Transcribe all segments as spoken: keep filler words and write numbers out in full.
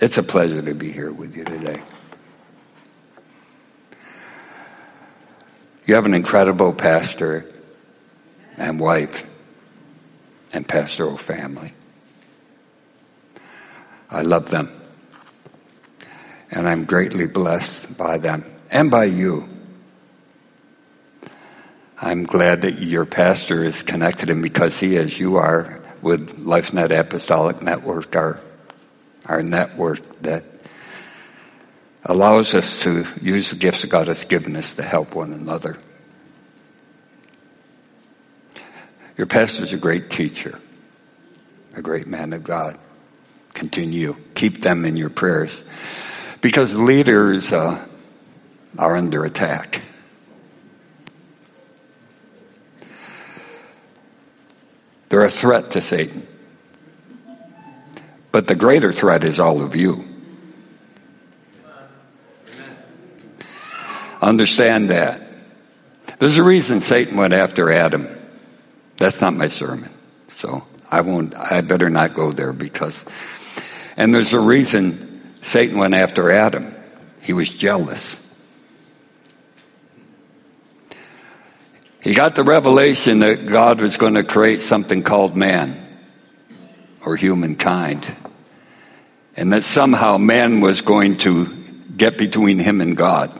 It's a pleasure to be here with you today. You have an incredible pastor and wife and pastoral family. I love them. And I'm greatly blessed by them and by you. I'm glad that your pastor is connected, and because he, as you are, with LifeNet Apostolic Network, our, our network that allows us to use the gifts that God has given us to help one another. Your pastor's a great teacher, a great man of God. Continue. Keep them in your prayers, because leaders uh, are under attack. They're a threat to Satan. But the greater threat is all of you. Understand that. There's a reason Satan went after Adam. That's not my sermon. So I won't, I better not go there because, and there's a reason Satan went after Adam. He was jealous. He got the revelation that God was going to create something called man or humankind, and that somehow man was going to get between him and God.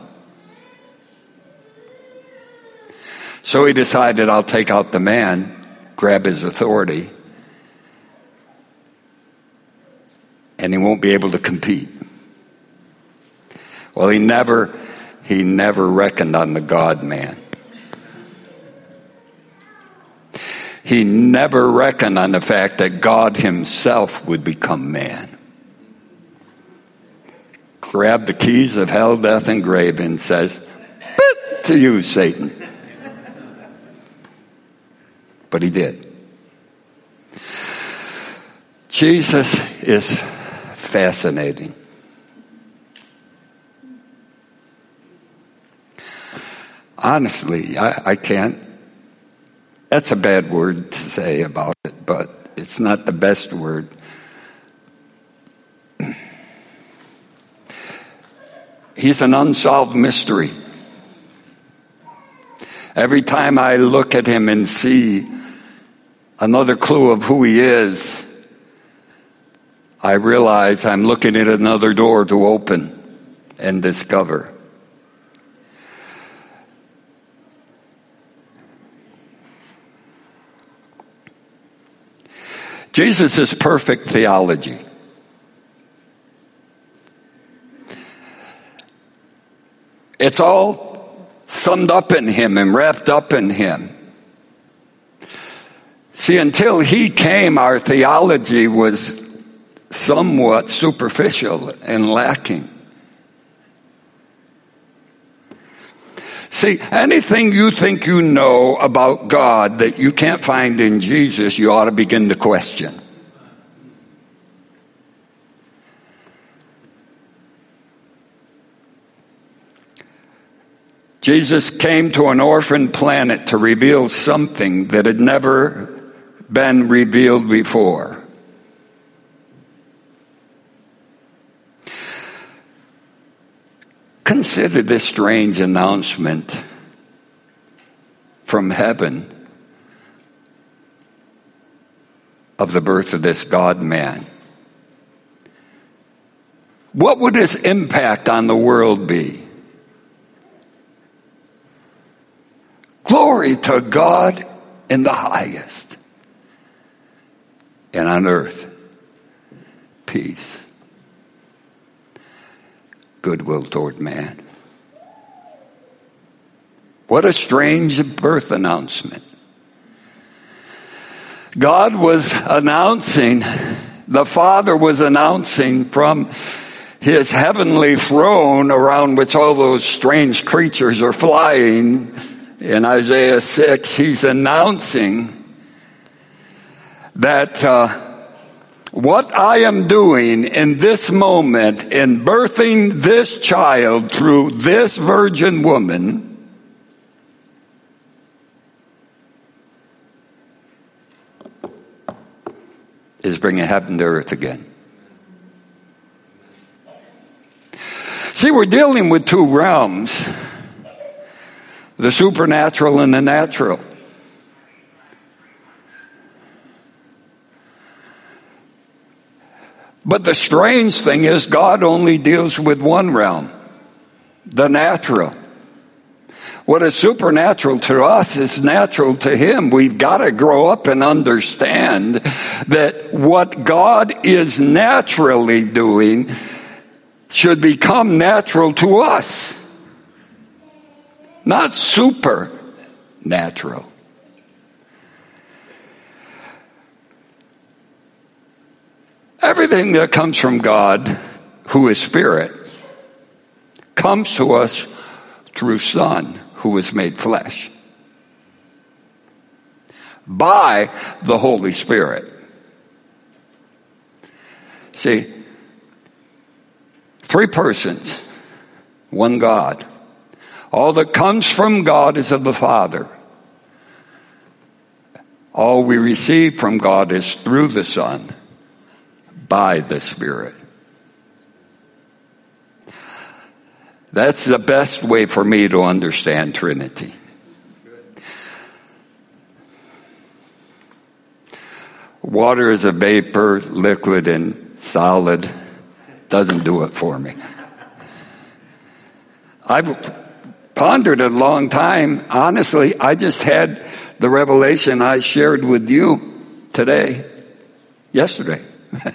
So he decided, I'll take out the man, grab his authority, and he won't be able to compete. Well, he never, he never reckoned on the God-man. He never reckoned on the fact that God himself would become man. Grabbed the keys of hell, death, and grave and says, "But to you, Satan." But he did. Jesus is fascinating. Honestly, I, I can't. That's a bad word to say about it, but it's not the best word. He's an unsolved mystery. Every time I look at him and see another clue of who he is, I realize I'm looking at another door to open and discover. Jesus is perfect theology. It's all summed up in him and wrapped up in him. See, until he came, our theology was somewhat superficial and lacking. See, anything you think you know about God that you can't find in Jesus, you ought to begin to question. Jesus came to an orphan planet to reveal something that had never been revealed before. Consider this strange announcement from heaven of the birth of this God-man. What would his impact on the world be? Glory to God in the highest, and on earth, peace, goodwill toward man. What a strange birth announcement. God was announcing, the Father was announcing from his heavenly throne around which all those strange creatures are flying. In Isaiah six, he's announcing that uh, what I am doing in this moment in birthing this child through this virgin woman is bringing heaven to earth again. See, we're dealing with two realms, the supernatural and the natural. But the strange thing is God only deals with one realm, the natural. What is supernatural to us is natural to him. We've got to grow up and understand that what God is naturally doing should become natural to us, not supernatural. Everything that comes from God, who is spirit, comes to us through Son, who was made flesh, by the Holy Spirit. See, three persons, one God. All that comes from God is of the Father. All we receive from God is through the Son, by the Spirit. That's the best way for me to understand Trinity. Water is a vapor, liquid and solid. Doesn't do it for me. I've pondered it a long time. Honestly, I just had the revelation I shared with you today, yesterday.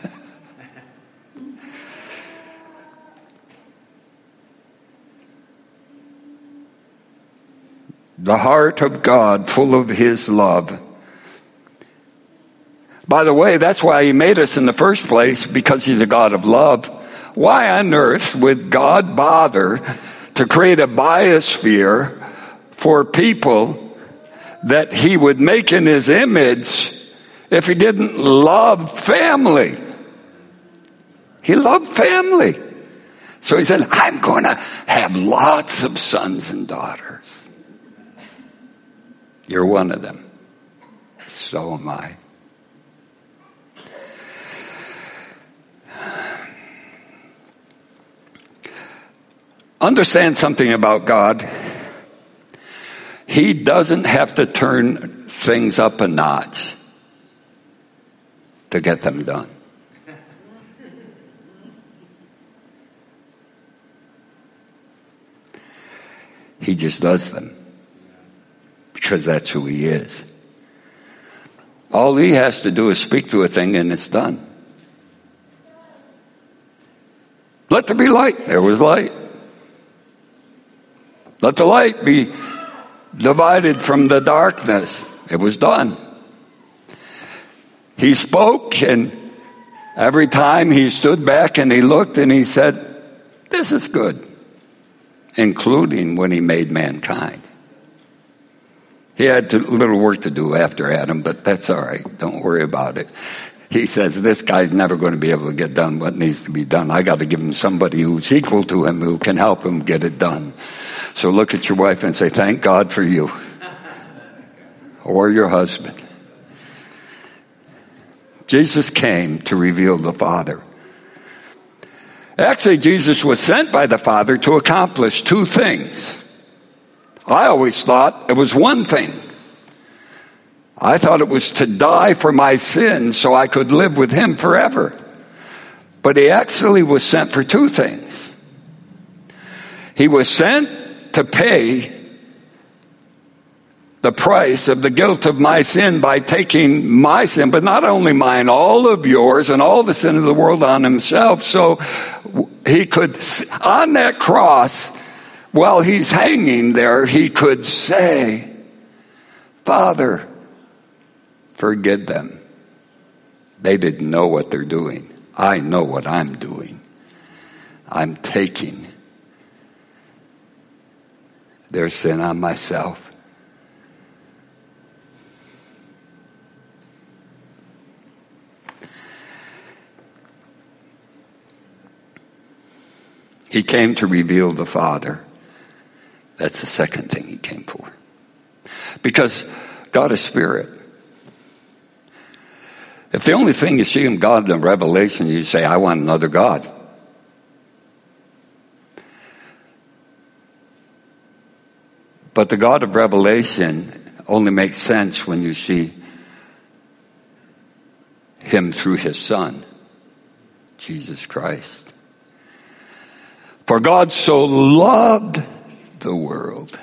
The heart of God, full of his love. By the way, that's why he made us in the first place, because he's a God of love. Why on earth would God bother to create a biosphere for people that he would make in his image if he didn't love family? He loved family. So he said, I'm going to have lots of sons and daughters. You're one of them. So am I. Understand something about God. He doesn't have to turn things up a notch to get them done. He just does them. Because that's who he is. All he has to do is speak to a thing and it's done. Let there be light. There was light. Let the light be divided from the darkness. It was done. He spoke, and every time he stood back and he looked and he said, this is good. Including when he made mankind. He had a little work to do after Adam, but that's all right. Don't worry about it. He says, this guy's never going to be able to get done what needs to be done. I got to give him somebody who's equal to him, who can help him get it done. So look at your wife and say, thank God for you. Or your husband. Jesus came to reveal the Father. Actually, Jesus was sent by the Father to accomplish two things. I always thought it was one thing. I thought it was to die for my sins so I could live with him forever. But he actually was sent for two things. He was sent to pay the price of the guilt of my sin by taking my sin, but not only mine, all of yours and all the sin of the world on himself. So he could, on that cross, while he's hanging there, he could say, Father, forgive them. They didn't know what they're doing. I know what I'm doing. I'm taking their sin on myself. He came to reveal the Father. That's the second thing he came for. Because God is spirit. If the only thing you see in God in Revelation, you say, I want another God. But the God of Revelation only makes sense when you see him through his Son, Jesus Christ. For God so loved the world,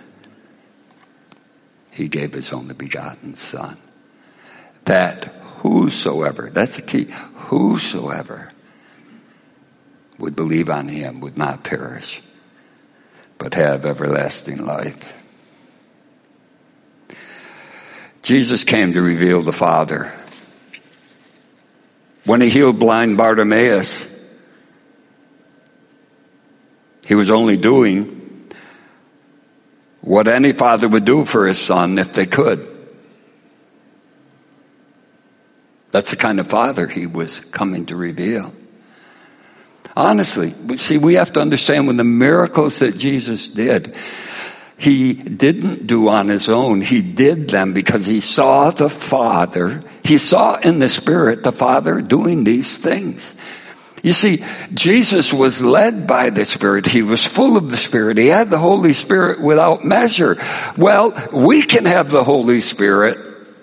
he gave his only begotten Son, that whosoever, that's the key, whosoever would believe on him would not perish, but have everlasting life. Jesus came to reveal the Father. When he healed blind Bartimaeus, he was only doing what any father would do for his son if they could. That's the kind of father he was coming to reveal. Honestly, see, we have to understand when the miracles that Jesus did, he didn't do on his own. He did them because he saw the Father. He saw in the Spirit the Father doing these things. You see, Jesus was led by the Spirit. He was full of the Spirit. He had the Holy Spirit without measure. Well, we can have the Holy Spirit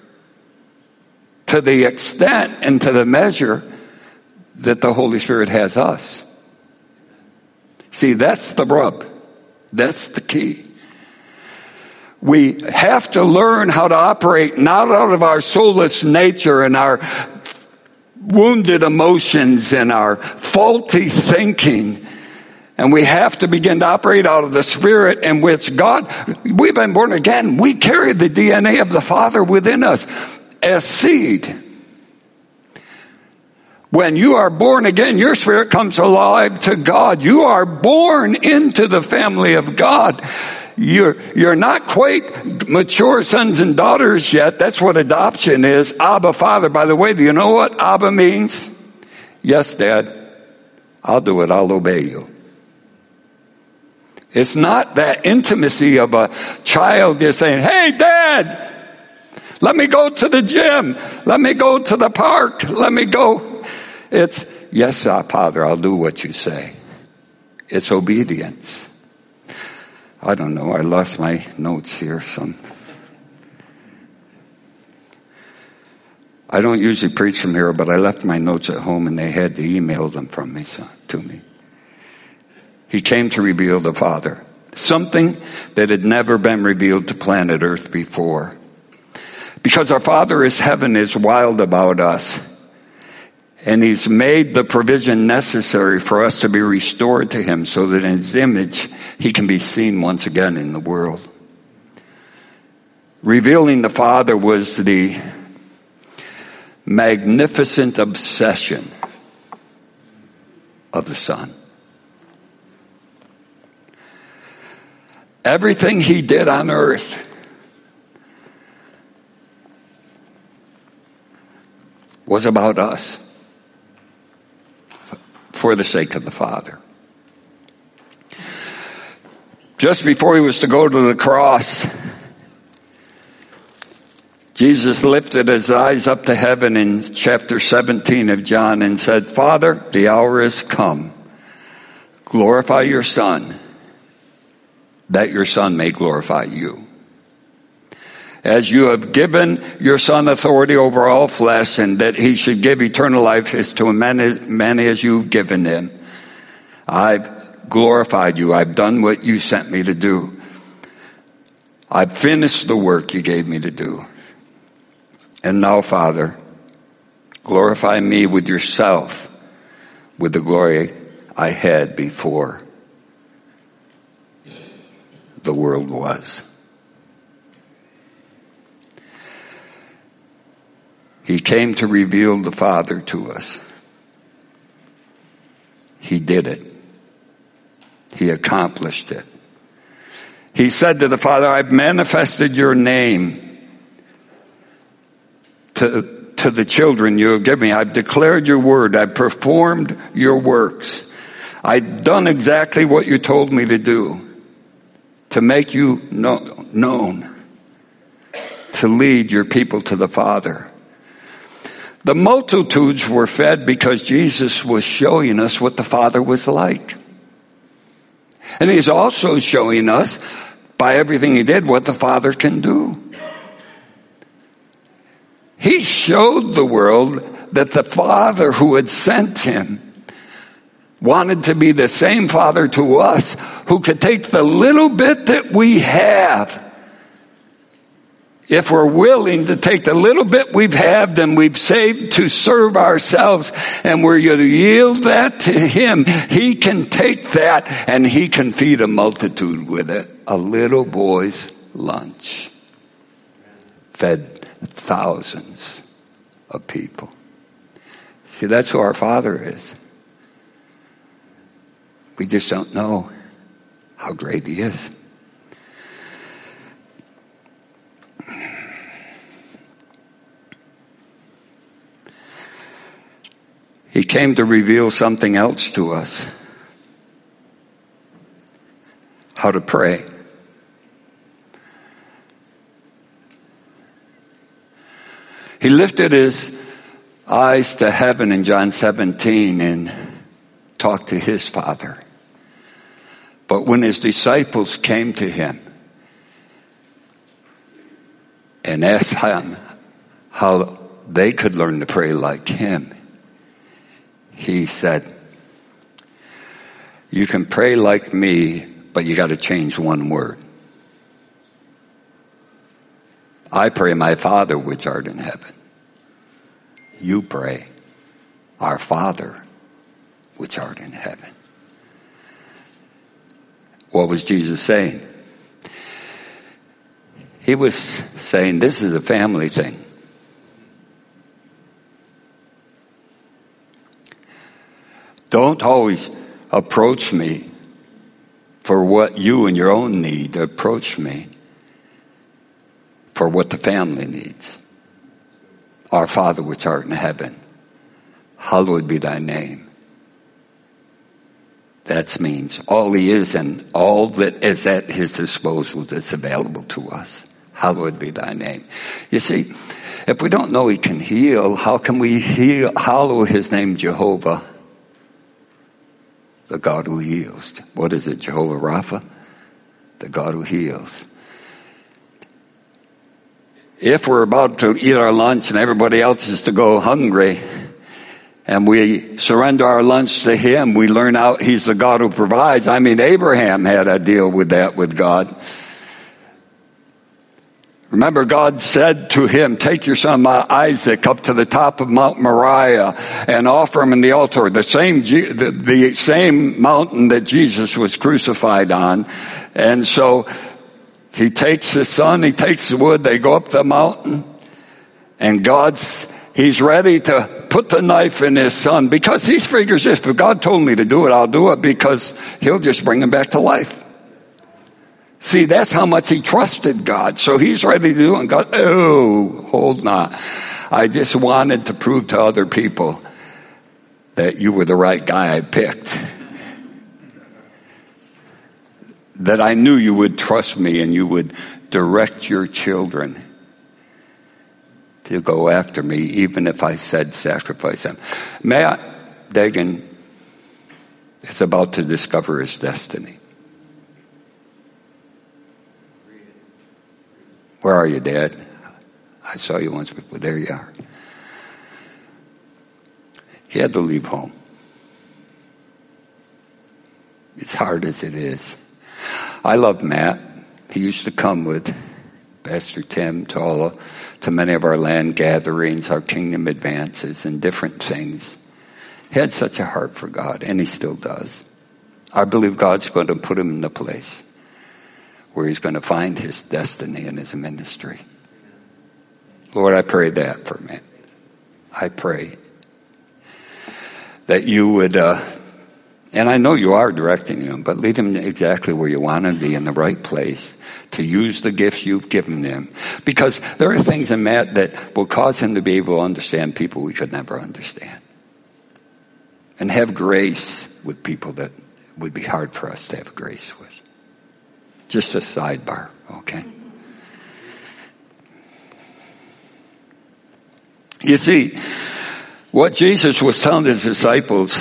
to the extent and to the measure that the Holy Spirit has us. See, that's the rub. That's the key. We have to learn how to operate not out of our soulless nature and our wounded emotions and our faulty thinking. And we have to begin to operate out of the Spirit in which God, we've been born again. We carry the D N A of the Father within us as seed. When you are born again, your spirit comes alive to God. You are born into the family of God. You're, you're not quite mature sons and daughters yet. That's what adoption is. Abba, Father. By the way, do you know what Abba means? Yes, Dad. I'll do it. I'll obey you. It's not that intimacy of a child just saying, hey, Dad, let me go to the gym. Let me go to the park. Let me go. It's, yes, Father, I'll do what you say. It's obedience. I don't know. I lost my notes here. Some. I don't usually preach from here, but I left my notes at home and they had to email them from me, so, to me. He came to reveal the Father. Something that had never been revealed to planet Earth before. Because our Father is heaven is wild about us. And he's made the provision necessary for us to be restored to him so that in his image he can be seen once again in the world. Revealing the Father was the magnificent obsession of the Son. Everything he did on earth was about us. For the sake of the Father. Just before he was to go to the cross, Jesus lifted his eyes up to heaven in chapter seventeen of John and said, Father, the hour is come. Glorify your Son, that your Son may glorify you. As you have given your Son authority over all flesh, and that he should give eternal life as to many, many as you've given him. I've glorified you. I've done what you sent me to do. I've finished the work you gave me to do. And now, Father, glorify me with yourself, with the glory I had before the world was. He came to reveal the Father to us. He did it. He accomplished it. He said to the Father, I've manifested your name to, to the children you have given me. I've declared your word. I've performed your works. I've done exactly what you told me to do, to make you know, known, to lead your people to the Father. The multitudes were fed because Jesus was showing us what the Father was like. And he's also showing us by everything he did what the Father can do. He showed the world that the Father who had sent him wanted to be the same Father to us, who could take the little bit that we have. If we're willing to take the little bit we've had and we've saved to serve ourselves, and we're going to yield that to him, he can take that and he can feed a multitude with it. A little boy's lunch fed thousands of people. See, that's who our Father is. We just don't know how great he is. He came to reveal something else to us. How to pray. He lifted his eyes to heaven in John seventeen and talked to his Father. But when his disciples came to him and asked him how they could learn to pray like him, he said, you can pray like me, but you got to change one word. I pray, my Father which art in heaven. You pray, our Father which art in heaven. What was Jesus saying? He was saying this is a family thing. Don't always approach me for what you and your own need. Approach me for what the family needs. Our Father which art in heaven, hallowed be thy name. That means all he is and all that is at his disposal that's available to us. Hallowed be thy name. You see, if we don't know he can heal, how can we heal, hallow his name Jehovah? The God who heals. What is it, Jehovah Rapha? The God who heals. If we're about to eat our lunch and everybody else is to go hungry, and we surrender our lunch to him, we learn out he's the God who provides. I mean, Abraham had a deal with that with God. Remember, God said to him, take your son Isaac up to the top of Mount Moriah and offer him in the altar, the same, the, the same mountain that Jesus was crucified on. And so he takes his son, he takes the wood, they go up the mountain, and God's, he's ready to put the knife in his son because he figures if God told me to do it, I'll do it because he'll just bring him back to life. See, that's how much he trusted God. So he's ready to do it. And God, oh, hold on. I just wanted to prove to other people that you were the right guy I picked. That I knew you would trust me and you would direct your children to go after me, even if I said sacrifice them. Matt Dagan is about to discover his destiny. Where are you, Dad? I saw you once before. There you are. He had to leave home. As hard as it is. I love Matt. He used to come with Pastor Tim to all, to many of our land gatherings, our kingdom advances, and different things. He had such a heart for God, and he still does. I believe God's going to put him in the place where he's going to find his destiny in his ministry. Lord, I pray that for me. I pray that you would, uh, and I know you are directing him, but lead him exactly where you want him to be, in the right place, to use the gifts you've given him. Because there are things in Matt that will cause him to be able to understand people we could never understand. And have grace with people that would be hard for us to have grace with. Just a sidebar, okay? You see, what Jesus was telling his disciples,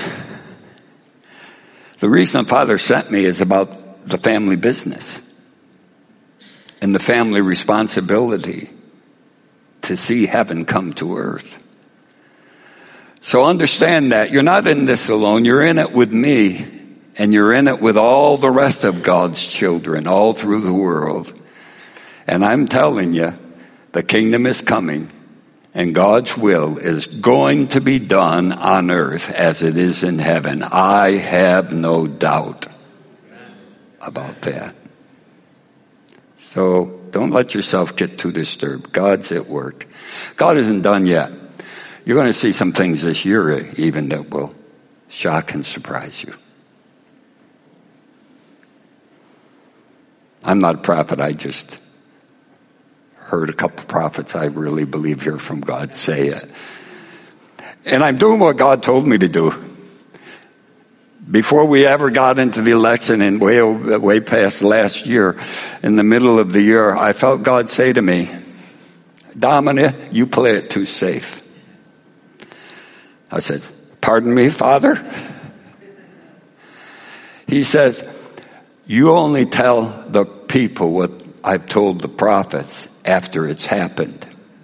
the reason the Father sent me is about the family business. and the family responsibility to see heaven come to earth. So understand that you're not in this alone. You're in it with me, and you're in it with all the rest of God's children all through the world. And I'm telling you, the kingdom is coming, and God's will is going to be done on earth as it is in heaven. I have no doubt about that. So don't let yourself get too disturbed. God's at work. God isn't done yet. You're going to see some things this year even that will shock and surprise you. I'm not a prophet. I just heard a couple prophets I really believe hear from God say it. And I'm doing what God told me to do. Before we ever got into the election and way over, way past last year, in the middle of the year, I felt God say to me, Dominic, you play it too safe. I said, pardon me, Father? He says, you only tell the people what I've told the prophets after it's happened.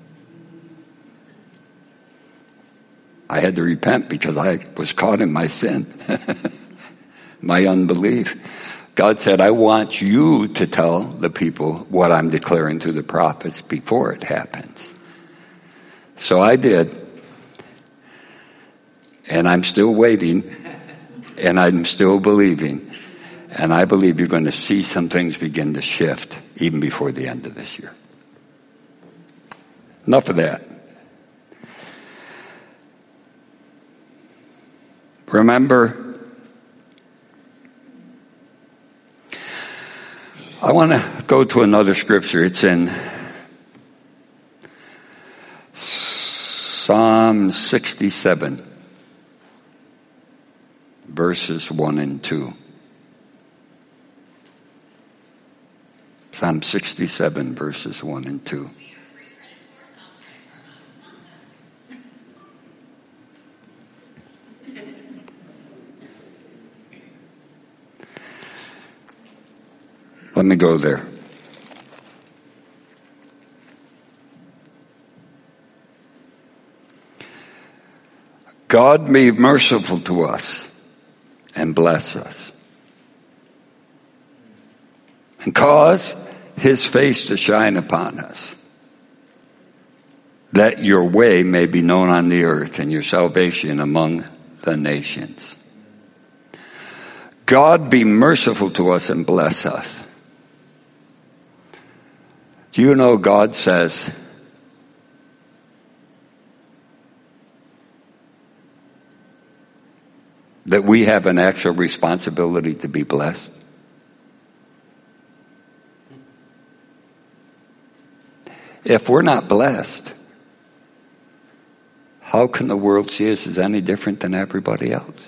I had to repent because I was caught in my sin, my unbelief. God said, I want you to tell the people what I'm declaring to the prophets before it happens. So I did. And I'm still waiting, and I'm still believing. And I believe you're going to see some things begin to shift even before the end of this year. Enough of that. Remember, I want to go to another scripture. It's in Psalm sixty-seven, verses one and two. Psalm sixty-seven, verses one and two. Let me go there. God be merciful to us and bless us, and cause his face to shine upon us, that your way may be known on the earth and your salvation among the nations. God be merciful to us and bless us. Do you know God says that we have an actual responsibility to be blessed? If we're not blessed, how can the world see us as any different than everybody else?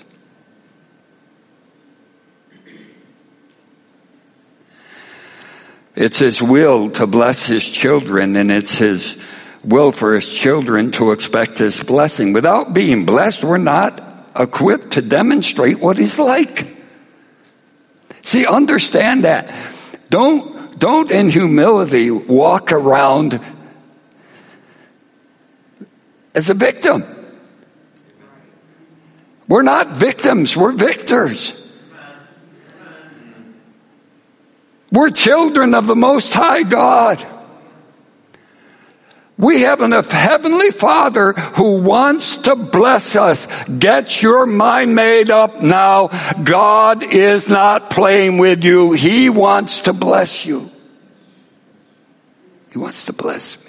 It's his will to bless his children, and it's his will for his children to expect his blessing. Without being blessed, we're not equipped to demonstrate what he's like. See, understand that. Don't, don't in humility walk around as a victim. We're not victims, we're victors. We're children of the Most High God. We have a heavenly Father who wants to bless us. Get your mind made up now. God is not playing with you. He wants to bless you. He wants to bless me.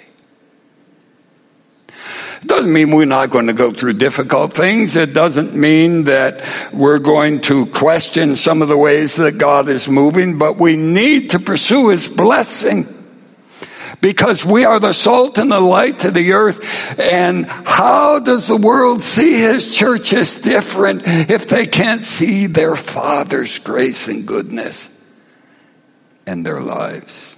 It doesn't mean we're not going to go through difficult things. It doesn't mean that we're going to question some of the ways that God is moving, but we need to pursue his blessing. Because we are the salt and the light to the earth. And how does the world see his church as different if they can't see their Father's grace and goodness in their lives?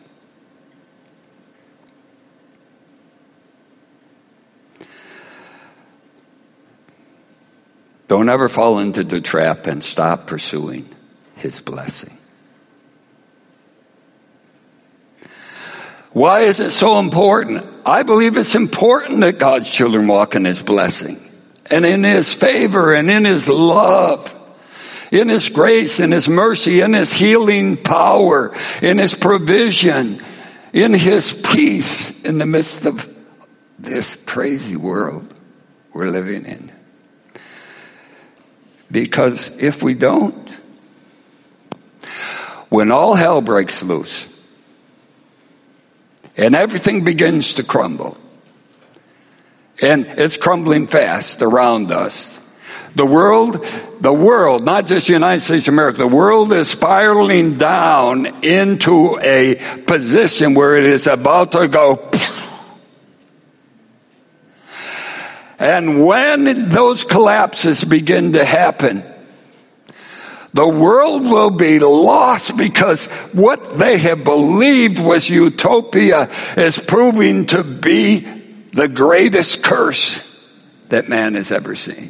Don't ever fall into the trap and stop pursuing his blessing. Why is it so important? I believe it's important that God's children walk in His blessing and in His favor and in His love, in His grace, in His mercy, in His healing power, in His provision, in His peace in the midst of this crazy world we're living in. Because if we don't, when all hell breaks loose and everything begins to crumble, and it's crumbling fast around us, the world, the world, not just the United States of America, the world is spiraling down into a position where it is about to go. And when those collapses begin to happen, the world will be lost because what they have believed was utopia is proving to be the greatest curse that man has ever seen.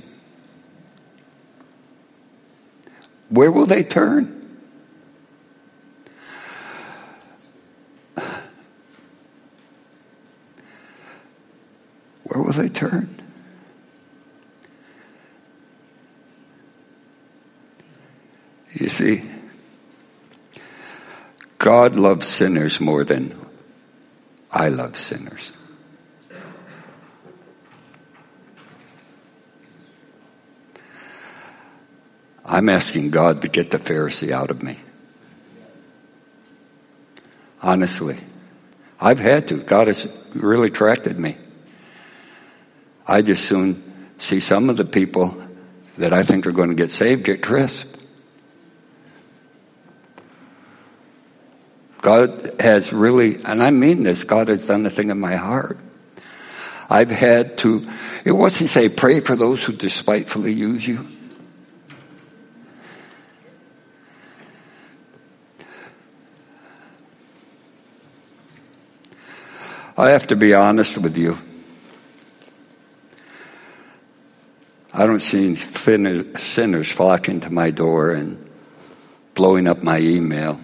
Where will they turn? Where will they turn? You see, God loves sinners more than I love sinners. I'm asking God to get the Pharisee out of me. Honestly. I've had to. God has really corrected me. I just soon see some of the people that I think are going to get saved get crisp. God has really, and I mean this, God has done the thing in my heart. I've had to, what's He say? Pray for those who despitefully use you. I have to be honest with you. I don't see sinners flocking to my door and blowing up my email.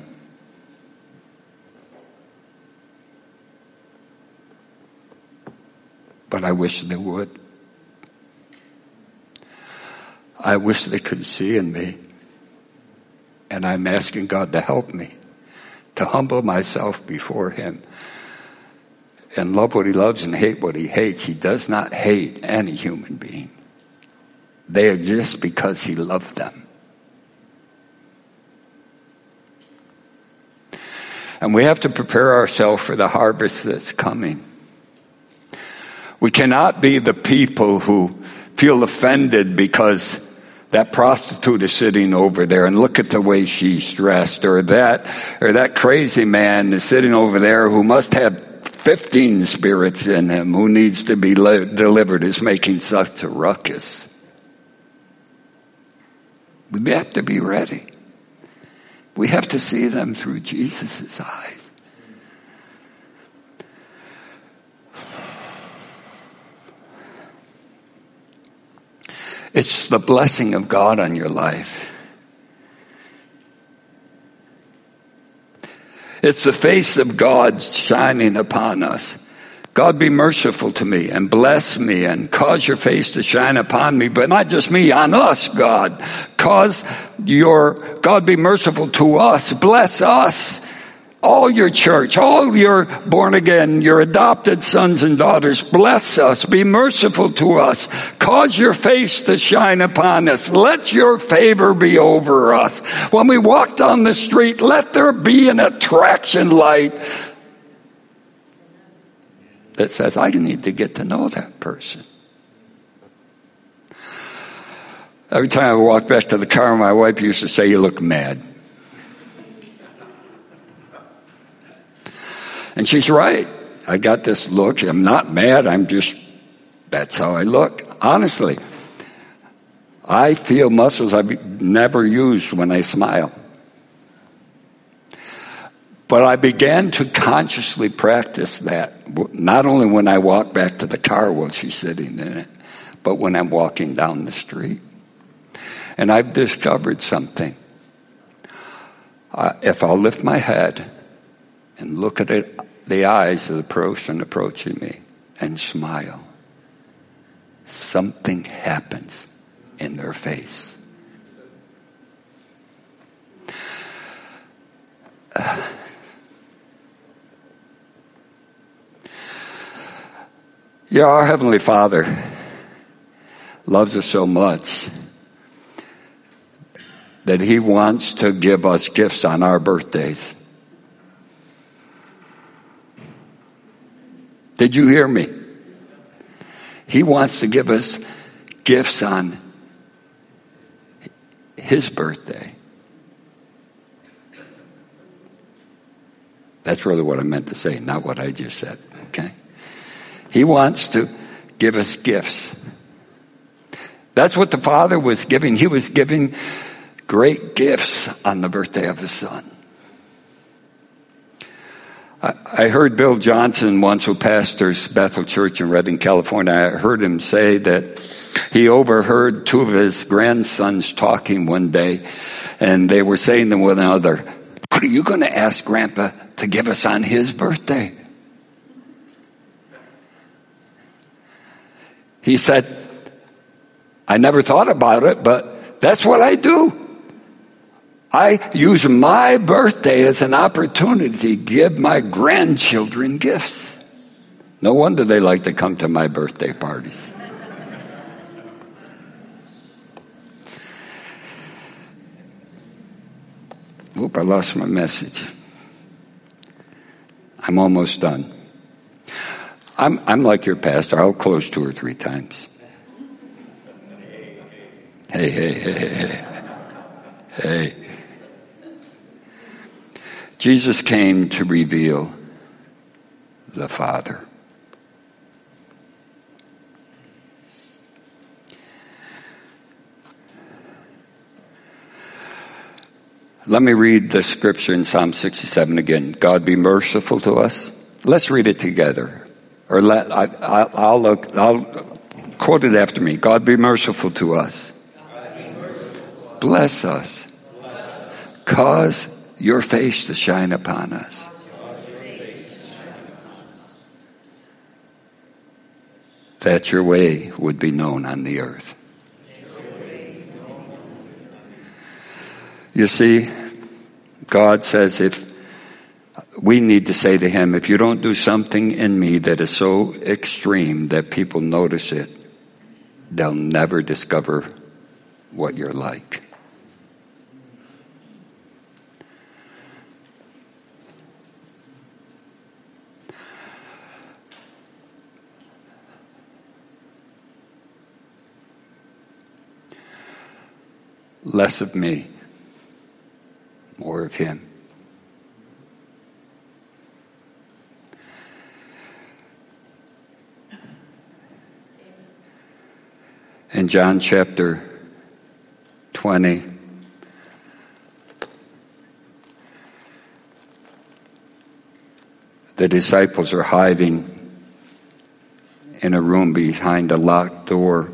But I wish they would. I wish they could see in me. And I'm asking God to help me, to humble myself before Him and love what He loves and hate what He hates. He does not hate any human being. They exist because He loved them. And we have to prepare ourselves for the harvest that's coming. We cannot be the people who feel offended because that prostitute is sitting over there and look at the way she's dressed, or that, or that crazy man is sitting over there who must have fifteen spirits in him, who needs to be li- delivered, is making such a ruckus. We have to be ready. We have to see them through Jesus' eyes. It's the blessing of God on your life. It's the face of God shining upon us. God, be merciful to me and bless me and cause your face to shine upon me, but not just me, on us, God. Cause your, God, be merciful to us. Bless us. All your church, all your born again, your adopted sons and daughters, bless us. Be merciful to us. Cause your face to shine upon us. Let your favor be over us. When we walk down the street, let there be an attraction light that says, I need to get to know that person. Every time I walk back to the car, my wife used to say, you look mad. And she's right. I got this look. I'm not mad. I'm just, that's how I look. Honestly, I feel muscles I've never used when I smile. But I began to consciously practice that, not only when I walk back to the car while she's sitting in it, but when I'm walking down the street. And I've discovered something. Uh, if I'll lift my head and look at it, the eyes of the person approaching me and smile, something happens in their face. Uh, yeah, our Heavenly Father loves us so much that He wants to give us gifts on our birthdays. Did you hear me? He wants to give us gifts on His birthday. That's really what I meant to say, not what I just said, okay? He wants to give us gifts. That's what the Father was giving. He was giving great gifts on the birthday of His Son. I, I heard Bill Johnson once, who pastors Bethel Church in Redding, California. I heard him say that he overheard two of his grandsons talking one day, and they were saying to one another, "What are you going to ask Grandpa to give us on his birthday?" He said, "I never thought about it, but that's what I do. I use my birthday as an opportunity to give my grandchildren gifts. No wonder they like to come to my birthday parties." Oop, I lost my message. I'm almost done. I'm, I'm like your pastor. I'll close two or three times. Hey, hey, hey, hey, hey. Jesus came to reveal the Father. Let me read the scripture in Psalm sixty-seven again. God be merciful to us. Let's read it together. Or let, I, I, I'll look, I'll quote it after me. God be merciful to us. Bless us. Cause your face to shine upon us. That your way would be known on the earth. You see, God says if we need to say to Him, if you don't do something in me that is so extreme that people notice it, they'll never discover what you're like. Less of me, more of Him. In John chapter twenty, the disciples are hiding in a room behind a locked door.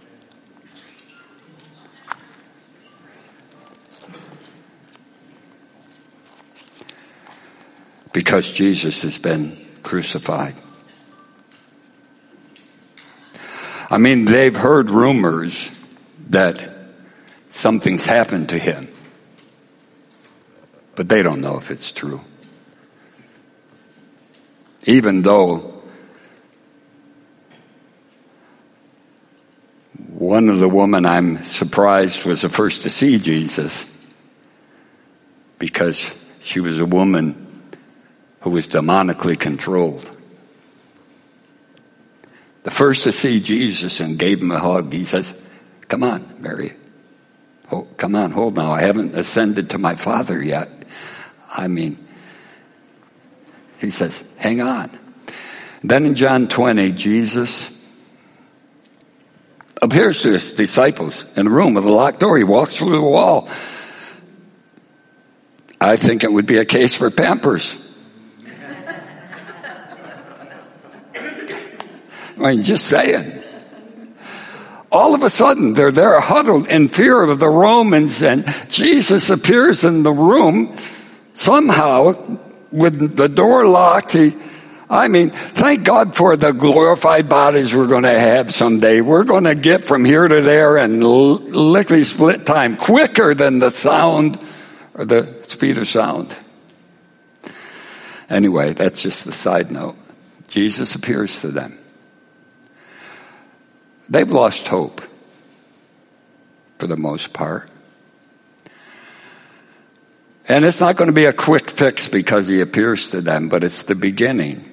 Because Jesus has been crucified. I mean, they've heard rumors that something's happened to Him, but they don't know if it's true. Even though one of the women, I'm surprised, was the first to see Jesus, because she was a woman who was demonically controlled. The first to see Jesus and gave Him a hug, He says, "Come on, Mary. Oh, come on, hold now. I haven't ascended to my Father yet." I mean, He says, hang on. Then in John twenty, Jesus appears to His disciples in a room with a locked door. He walks through the wall. I think it would be a case for Pampers. I mean, just saying. All of a sudden, they're there huddled in fear of the Romans, and Jesus appears in the room somehow with the door locked. He, I mean, thank God for the glorified bodies we're going to have someday. We're going to get from here to there in lickety split time, quicker than the sound or the speed of sound. Anyway, that's just the side note. Jesus appears to them. They've lost hope for the most part. And it's not going to be a quick fix because he appears to them, but it's the beginning.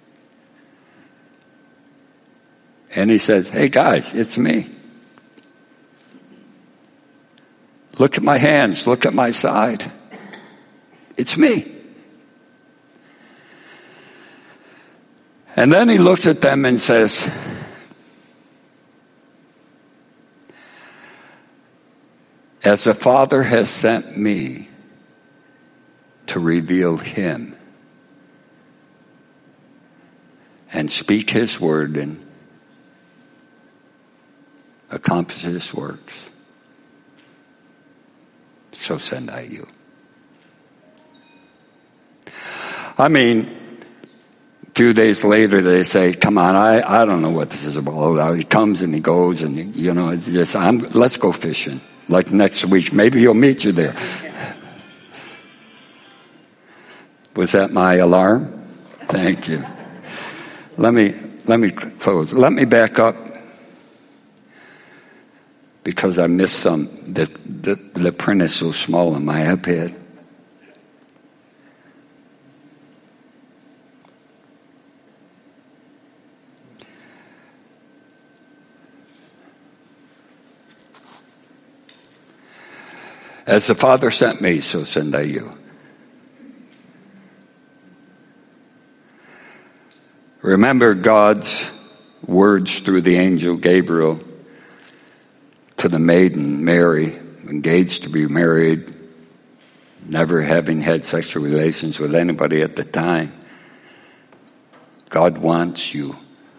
And he says, hey guys, it's me. Look at my hands, look at my side. It's me. And then he looks at them and says, as the Father has sent me to reveal him and speak his word and accomplish his works, so send I you. I mean, a few days later they say, come on, I, I don't know what this is about. He comes and he goes and, he, you know, it's just, I'm, let's go fishing. Like next week, maybe he'll meet you there. Was that my alarm? Thank you. Let me, let me close. Let me back up because I missed some. The, the, the print is so small on my iPad. As the Father sent me, so send I you. Remember God's words through the angel Gabriel to the maiden Mary, engaged to be married, never having had sexual relations with anybody at the time. God wants you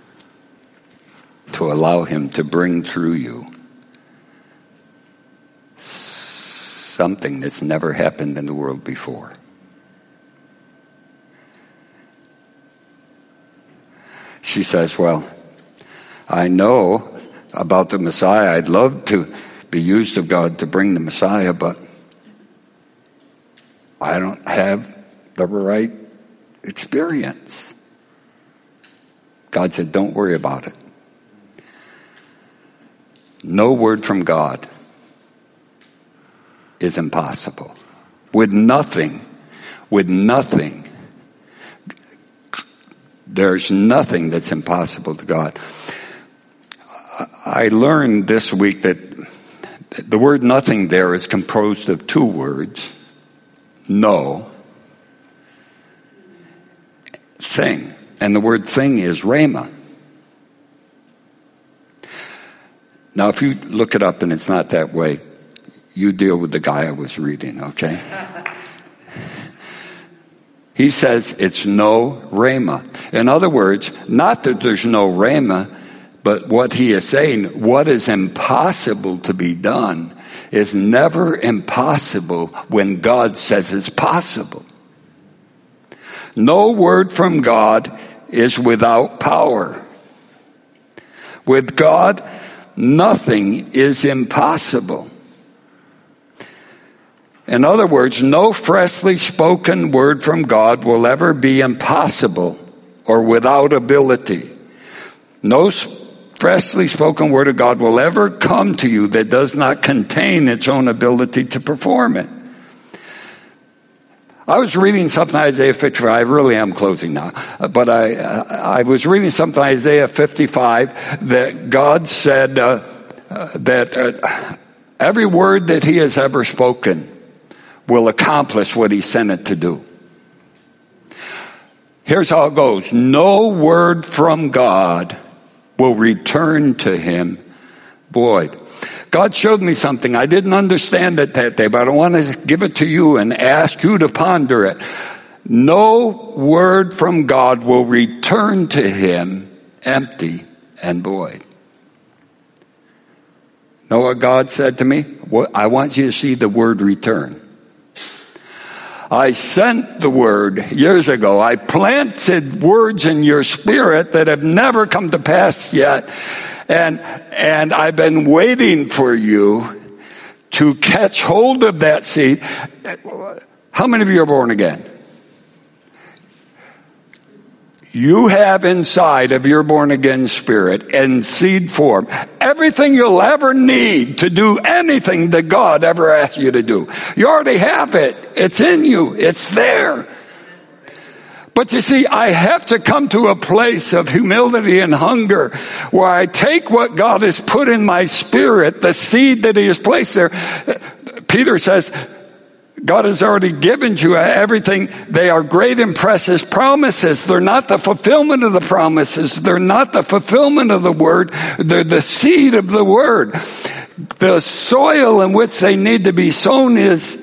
to allow him to bring through you something that's never happened in the world before. She says, well, I know about the Messiah. I'd love to be used of God to bring the Messiah, but I don't have the right experience. God said, don't worry about it. No word from God is impossible. With nothing, with nothing, there's nothing that's impossible to God. I learned this week that the word nothing there is composed of two words. No. Thing. And the word thing is rhema. Now if you look it up and it's not that way, you deal with the guy I was reading, okay? He says it's no rhema. In other words, not that there's no rhema, but what he is saying, what is impossible to be done is never impossible when God says it's possible. No word from God is without power. With God, nothing is impossible. In other words, no freshly spoken word from God will ever be impossible or without ability. No freshly spoken word of God will ever come to you that does not contain its own ability to perform it. I was reading something Isaiah fifty-five. I really am closing now, but I I was reading something Isaiah fifty-five that God said uh, uh, that uh, every word that He has ever spoken will accomplish what he sent it to do. Here's how it goes. No word from God will return to him void. God showed me something. I didn't understand it that day, but I want to give it to you and ask you to ponder it. No word from God will return to him empty and void. Know what God said to me? I want you to see the word return. I sent the word years ago. I planted words in your spirit that have never come to pass yet. And, and I've been waiting for you to catch hold of that seed. How many of you are born again? You have inside of your born again spirit in seed form everything you'll ever need to do anything that God ever asked you to do. You already have it. It's in you. It's there. But you see, I have to come to a place of humility and hunger where I take what God has put in my spirit, the seed that He has placed there. Peter says, God has already given you everything. They are great and precious promises. They're not the fulfillment of the promises. They're not the fulfillment of the word. They're the seed of the word. The soil in which they need to be sown is,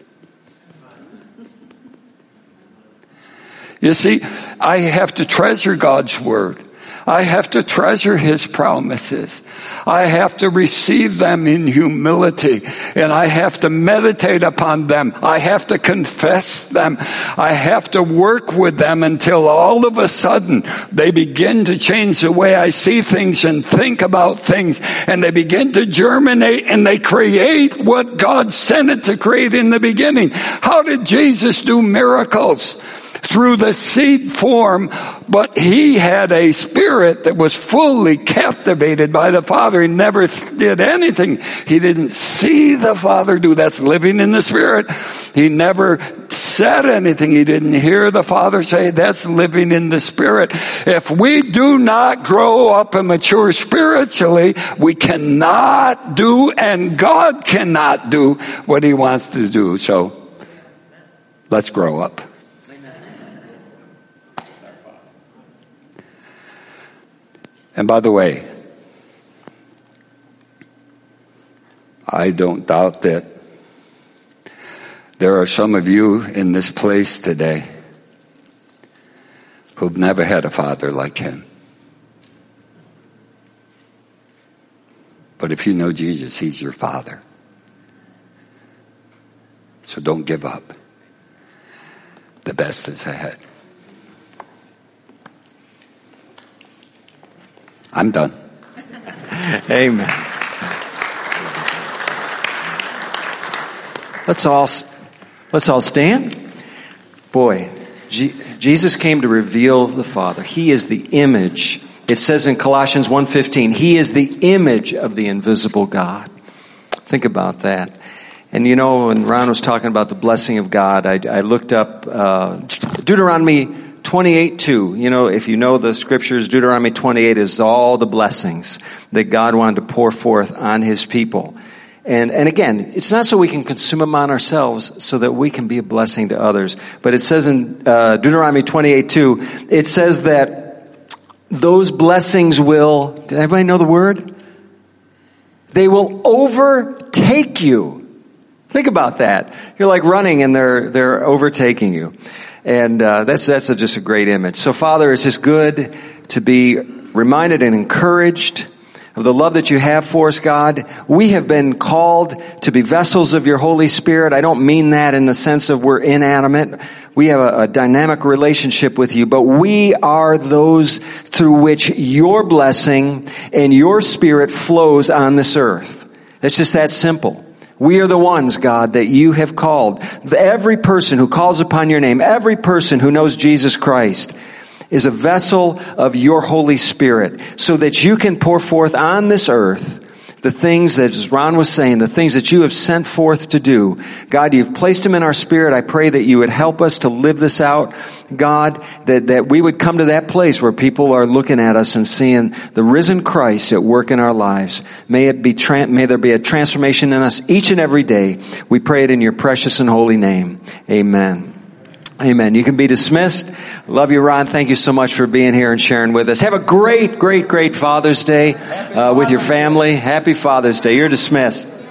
you see, I have to treasure God's word. I have to treasure His promises. I have to receive them in humility, and I have to meditate upon them. I have to confess them. I have to work with them until all of a sudden they begin to change the way I see things and think about things, and they begin to germinate and they create what God sent it to create in the beginning. How did Jesus do miracles? Through the seed form, but He had a spirit that was fully captivated by the Father. He never did anything He didn't see the Father do. That's living in the Spirit. He never said anything He didn't hear the Father say. That's living in the Spirit. If we do not grow up and mature spiritually, we cannot do, and God cannot do what He wants to do. So, let's grow up. And by the way, I don't doubt that there are some of you in this place today who've never had a father like him. But if you know Jesus, He's your Father. So don't give up. The best is ahead. I'm done. Amen. Let's all, let's all stand. Boy, G- Jesus came to reveal the Father. He is the image. It says in Colossians one fifteen, He is the image of the invisible God. Think about that. And you know, when Ron was talking about the blessing of God, I, I looked up uh, Deuteronomy twenty-eight two. You know, if you know the scriptures, Deuteronomy twenty-eight is all the blessings that God wanted to pour forth on His people. And, and again, it's not so we can consume them on ourselves, so that we can be a blessing to others. But it says in uh, Deuteronomy twenty-eight two, it says that those blessings will, did everybody know the word? They will overtake you. Think about that. You're like running and they're, they're overtaking you. And uh, that's that's a, just a great image. So, Father, it's just good to be reminded and encouraged of the love that you have for us, God. We have been called to be vessels of your Holy Spirit. I don't mean that in the sense of we're inanimate. We have a, a dynamic relationship with you, but we are those through which your blessing and your Spirit flows on this earth. It's just that simple. We are the ones, God, that you have called. Every person who calls upon your name, every person who knows Jesus Christ is a vessel of your Holy Spirit, so that you can pour forth on this earth the things that, as Ron was saying, the things that you have sent forth to do. God, you've placed them in our spirit. I pray that you would help us to live this out. God, that, that we would come to that place where people are looking at us and seeing the risen Christ at work in our lives. May it be, tra- may there be a transformation in us each and every day. We pray it in your precious and holy name. Amen. Amen. You can be dismissed. Love you, Ron. Thank you so much for being here and sharing with us. Have a great, great, great Father's Day uh, with your family. Happy Father's Day. You're dismissed.